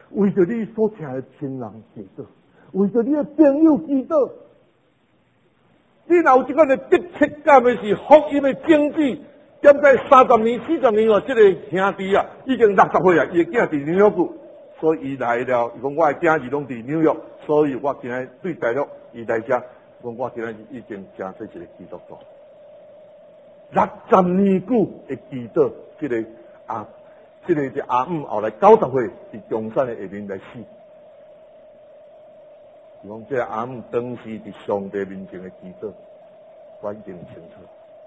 为着你所听的亲人祈祷，为着你的朋友祈祷。你若有这款的迫切感的是福音的经济，点在30年、40年哦，这个兄弟啊，已经60岁啊，伊的囝伫纽约住，所以伊来了，伊讲我的囝儿拢伫纽约，所以我今日对大陆伊来遮，讲我今日已经成做一个基督徒。60年久的祈祷，这个阿姆后来90岁伫中山的下面来死。讲这个阿姆当时伫上帝面前的祈祷，我已经清楚。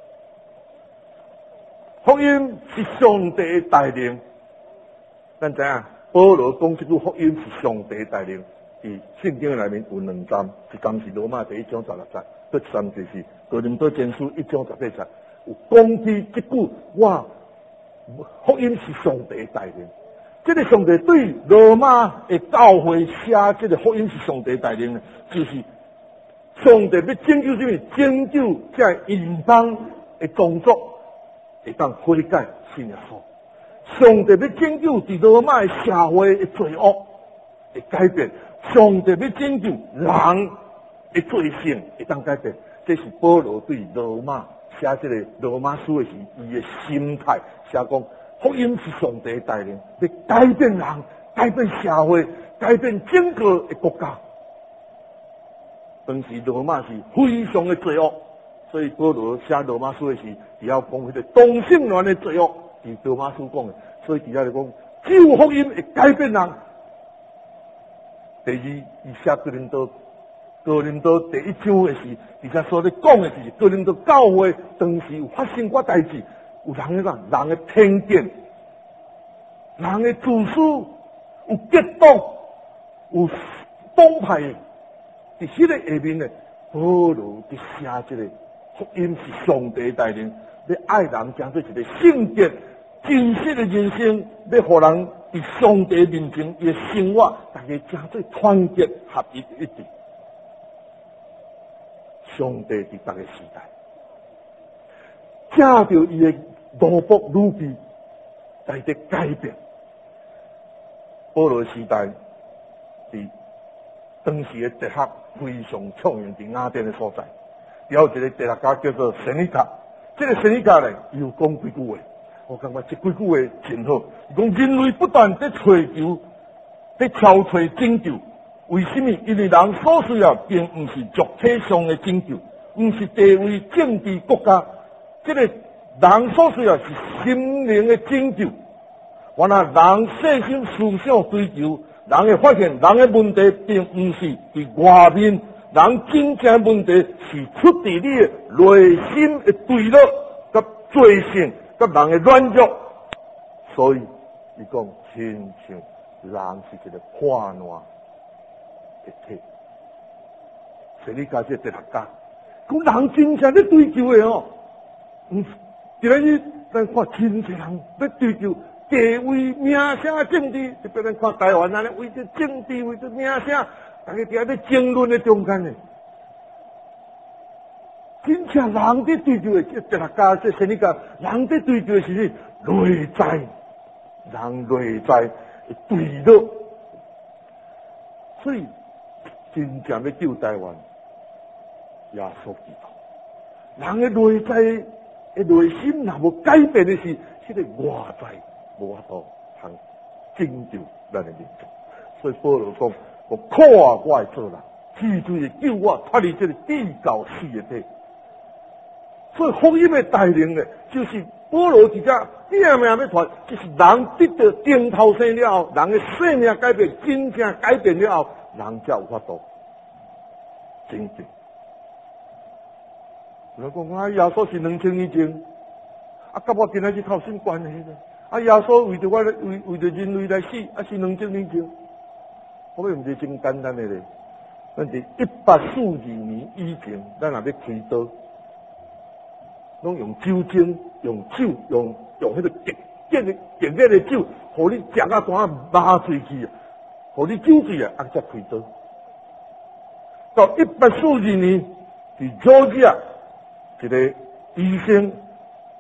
福音是上帝的带领，咱知影保罗讲这句福音是上帝的带领，伫圣经内面有2站，一站是罗马第1章16节，第3站就是哥林多前书1章18节，有讲起这句我福音是上帝的带领。这个上帝对罗马的教会写这个福音是上帝带领的，就是上帝要拯救什么？拯救这异邦的种族会当悔改信耶稣。上帝要拯救伫罗马的社会的罪恶会改变，上帝要拯救人的罪性会当改变。这是保罗对罗马写这个罗马书的时，伊的心态写讲。福音是上帝的带领，要改变人、改变社会、改变整个的国家。当时罗马是非常的罪恶，所以保罗写罗马书的时，也要讲迄个同性恋的罪恶，是罗马书讲的。所以底下就讲，只有福音会改变人。第二，伊写哥林多第1章的时，底下所咧讲的是哥林多教会当时有发生过代志。有人咧讲，人的偏见，人的自私，有激动，有帮派的，伫迄个下面呢，保罗伫写这个福音是上帝带领，要爱人讲做一个圣洁、真实的人生，要互人伫上帝面前伊的生活，大家讲做团结合一一致。上帝伫逐个时代，借着伊的奴仆女婢来得改变。保罗时代伫当时的哲学非常创用伫雅典的所在，有一个哲学家叫做神尼卡。这个神尼卡呢，伊有讲几句话，我感觉这几句话真好。伊讲人类不断在追求、在挑找拯救，为什么？因为人所需要并不是肉体上的拯救，不是地位、政治、国家，这个。人所需要是心灵的拯救。原来人细心思想追求，人会发现人的问题并不是伫外面，人真正问题是出自你的内心的对立、甲罪性、甲人的软弱。所以，伊讲亲像人是一个破烂的体。所以你家这哲学家，讲人真正咧追求的哦，今日咱看真侪人要追求地位、名声、政治，特别咱看台湾安尼为着政治、为着名声，大家伫遐咧争论的中间呢。真正人在追求的，这哲学家、这心理家，人在追求的是内在，人内在的对立。所以真正要救台湾，耶稣基督，人的内在。内心若无改变的是，这个外在无法度通拯救咱的民族。所以保罗讲：我靠啊，我会做人，至最的救我脱离这个地高死的体。所以福音的带领呢，就是保罗直接拼命要传，就是人得到顶头生了后，人的生命改变，真正改变了后，人才有法度拯救。人讲啊，耶稣是2000年前，甲我今仔日头先关系呢。耶稣为着我为着人类来死，是2000年前。我们毋是真简单的咧，咱是1842年以前，咱若要开刀，拢用酒精、用酒、用迄个激烈的酒，互你食到单麻醉去，互你酒醉啊，才开刀。到1842年，伫佐治亚。一个医生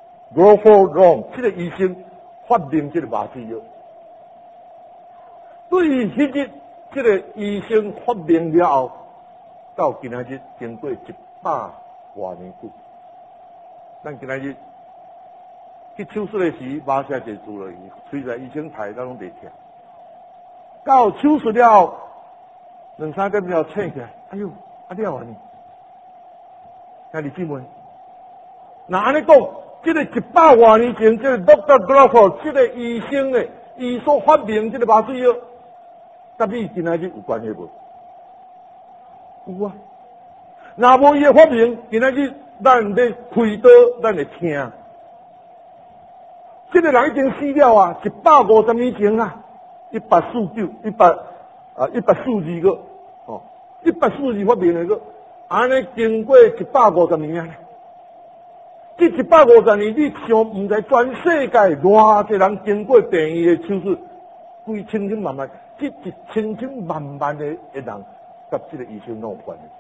Grover Long， 这个医生发明这个麻醉药。 对于迄日这个医生发明了后，到今仔日经过100多年久，咱今仔日去手术的时，马上就做了，随着医生排，咱拢袂听。到手术了2、3点了醒起来，哎呦，了啊你！兄弟姊妹，那安尼讲，这个100多年前，这个 Dr. Grafo 这个医生呢，伊所发明这个麻醉药，甲你今仔日有关系无？有啊。若无伊的发明，今仔日咱要开刀，咱会听。这个人已经死了啊，150年前啊，142个哦，142发明的个，安尼经过150年啊。这150年，你想唔知全世界偌济人经过病院的手术，几千千万万，这1000千万万的人，甲这个医生拢有关系。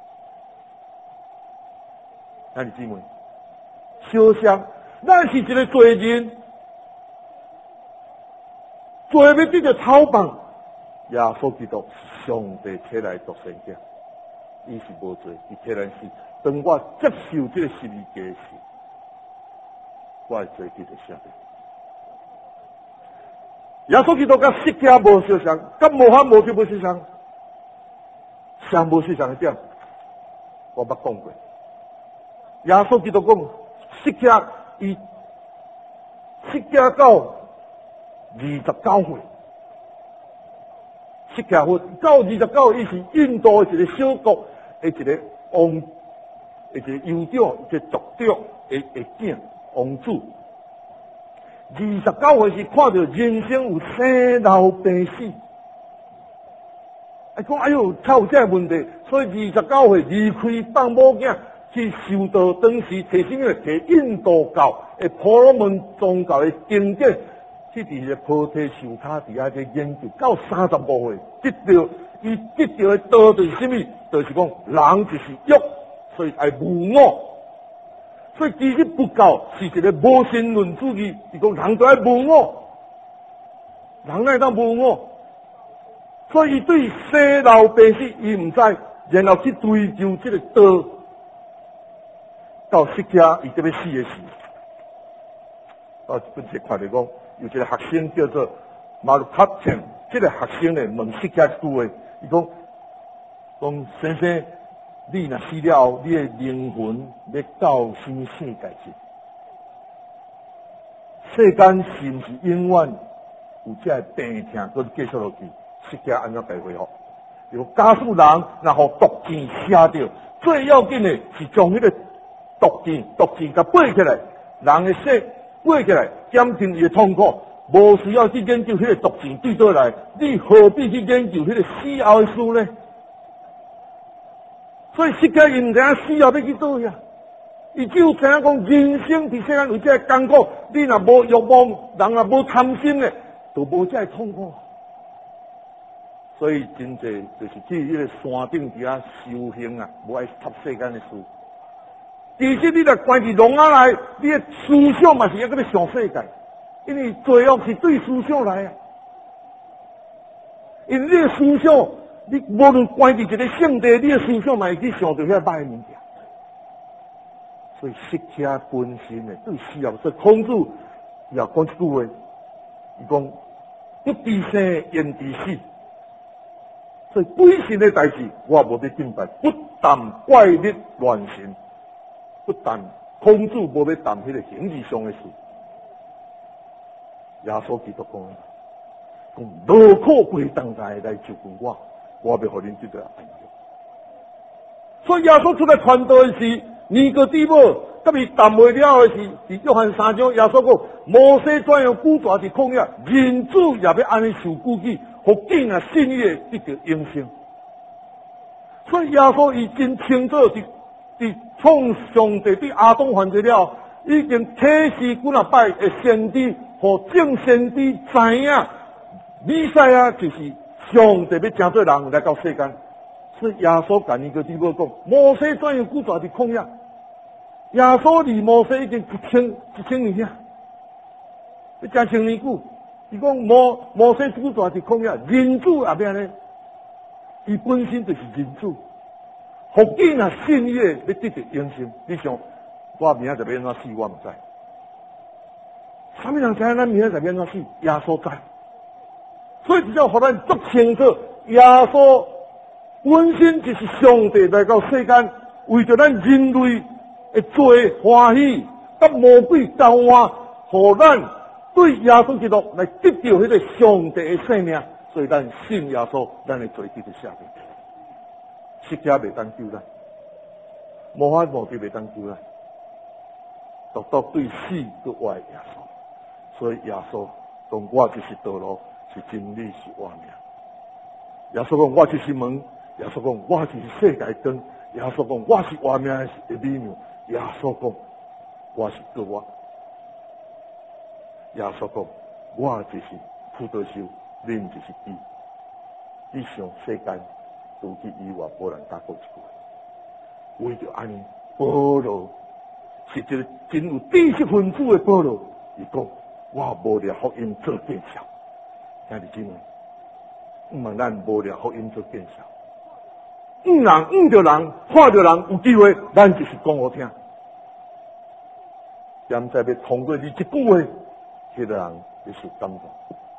兄弟姊妹，小想，咱是一个罪人，罪要得到草棒，耶稣基督上帝起来独生者，伊是无罪，伊起来是。当我接受这个十字架时，我的罪得到赦免。耶稣基督甲释迦无相像，甲穆罕默德无相像，上无相像的点，我捌讲过。耶稣基督讲，释迦到29岁，释迦佛到29，伊是印度的一个小国的一个王，一个酋长，一个族长的子王子。29岁是看到人生有生老病死，讲哎呦，才有这个问题，所以29岁离开放母囝。去修道，当时提什么？提印度教的婆罗门宗教的经典，去伫个菩提树下底下去研究，到35岁，伊得到的道就是什么？就是讲人就是欲，所以爱无我。所以其实佛教是一个无神论主义，是讲人就爱无我，人哪会当无我？所以伊对生老病死伊唔知，然后去追求这个道。到释迦伊这边死的时，本册看到讲有一个学生叫做马鲁卡钦，这个学生呢问释迦一句话，伊讲先生，你若死了后，你的灵魂要到什么世界去？世间是不是永远有这个病痛，搁继续落去？释迦安怎解回复？如假使人若互毒箭射着，最要紧的是将迄个毒箭甲背起来，人的血背起来，减轻伊的痛苦，无需要去研究迄个毒箭对倒来，你何必去研究迄个死后的事呢？所以释迦伊唔知影死后要去倒呀，伊只有知影讲人生伫世间有这个艰苦，你若无欲望，人若无贪心的，就无这个痛苦。所以真济就是去迄个山顶底下修行啊，无爱插世间的事。其实你若关起笼仔来，你的思想嘛是要搁要上世界，因为罪恶是对思想来啊。因为你的思想，你无论关伫一个圣地，你的思想嘛会去想到遐歹物件。所以释迦本身呢，对死后，所以孔子也讲一句话，伊讲不知生，焉知死。所以鬼神的代志，我无要敬拜，不但怪力乱神。不但孔子无要谈迄个形而上的事，耶稣基督讲劳苦归当来来就近我要互恁得到安乐。所以耶稣出来传道的时，尼哥底母甲伊谈袂了的是，伫约翰3章，耶稣讲摩西怎样古大伫旷野，人子也要安尼受苦己，互竟啊信伊的得到永生。所以耶稣伊真清楚伫创上帝对亚当犯罪了，已经启示几啊摆的先知，和众先知知影，弥赛亚就是上帝要成做人来到世间。所以耶稣甲尼哥底母讲，摩西怎样古大伫旷野？耶稣离摩西已经一千年了，要1000年久。 伊讲摩西主大是讲呀，人子也变呢，伊本身就是人子。福音啊，信耶要得到永生，你想我明仔就要安怎死，我唔知。啥物人知影咱明仔就要安怎死？耶稣知。所以只要互咱足清楚，耶稣本身就是上帝来到世间，为着咱人类的罪欢喜，甲魔鬼交换，互咱对耶稣基督来得到迄个上帝的生命。所以咱信耶稣，咱的罪得到赦免。释迦袂当救咱，无法无天袂当救咱，独独对死佮爱耶稣。所以耶稣讲：“我就是道路，是真理，是活命。”耶稣讲：“我就是门。”耶稣讲：“我就是世界灯。”耶稣讲：“我是活命的美妙。”耶稣讲：“我是道我。”耶稣讲：“我就是葡萄树，恁就是枝。”以上世间除去以外，无人敢讲一句。为着安尼，保罗是一个真有知识分子的保罗。伊讲：“我无聊福音做见效。”兄弟姊妹，毋茫咱无聊福音做见效。人着人，看着人有机会，咱就是讲好听。现在要通过你一句话，迄个人就受感动。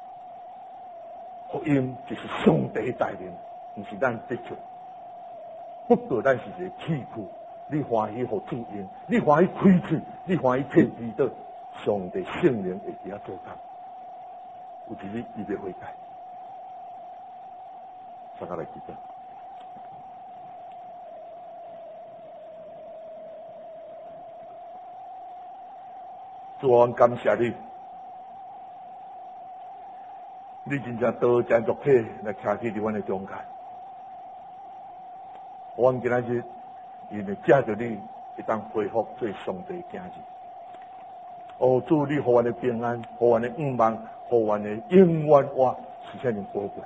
福音就是上帝带领，毋是咱得着。不过咱是一个器具，你欢喜互主用，你欢喜开嘴，你欢喜摕祈祷，上帝圣灵会伫遐做工。有一日伊要悔改，大家来记得。主啊，感谢你，你真正多真足体来徛起伫阮的中间。阮今仔日因为借着你，会当恢复做上帝的子女。哦，主，你互阮的平安，互阮的愿望，互阮的永远话是遮尔宝贵。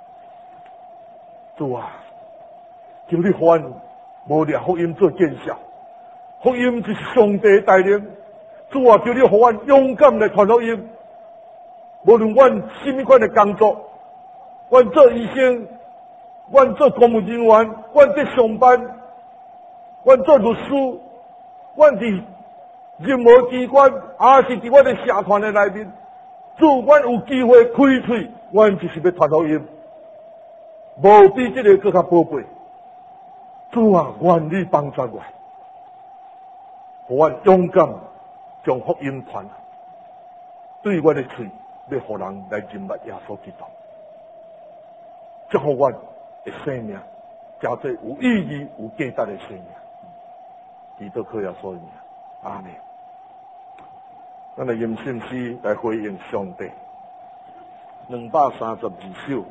主啊，求你互阮无掠福音做见效，福音就是上帝带领。主啊，求你互阮勇敢来传福音，无论阮甚么款的工作，阮做医生，阮做公务人员，阮在上班，阮做律师，阮伫任何机关，也是伫阮的社团的内面。主，阮有机会开嘴，阮就是要传福音，无比这个更较宝贵。主啊，愿你帮助我，互阮勇敢将福音传，对阮的嘴，要互人来认捌耶稣基督，祝福阮的生命，加做有意义、有价值的生命。基督靠耶稣的名，阿们。咱来用信息来回应上帝。232首，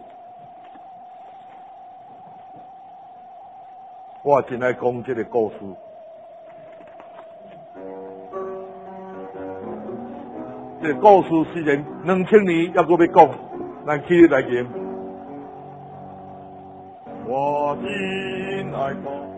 我真爱讲这个故事。这个故事虽然2000年还阁要讲，咱起来念。我真爱讲。